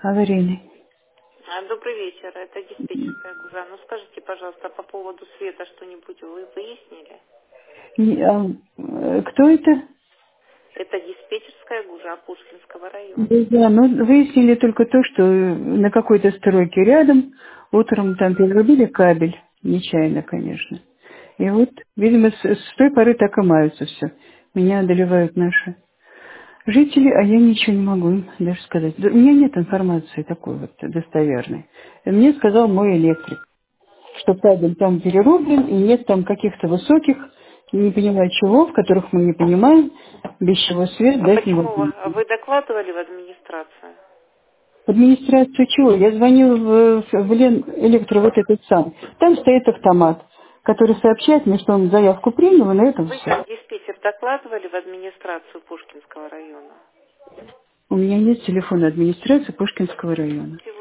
Аварийный. Добрый вечер, это диспетчерская ГУЖа. Ну скажите, пожалуйста, по поводу света что-нибудь вы выяснили? Кто это? Это диспетчерская ГУЖа Пушкинского района. Да, ну, выяснили только то, что на какой-то стройке рядом утром там перерубили кабель. Нечаянно, конечно. И вот, видимо, с той поры так и маются все. Меня одолевают наши жители, а я ничего не могу им даже сказать. У меня нет информации такой вот достоверной. Мне сказал мой электрик, что кабель там перерублен, и нет там каких-то высоких, не понимаю чего, в которых мы не понимаем, без чего свет А дать почему невозможно. вы докладывали в администрацию? В администрацию чего? Я звоню в Лен Электро, вот этот сам. Там стоит автомат, который сообщает мне, что он заявку принял, и на этом Вы все. как диспетчер докладывали в администрацию Пушкинского района? У меня нет телефона администрации Пушкинского района.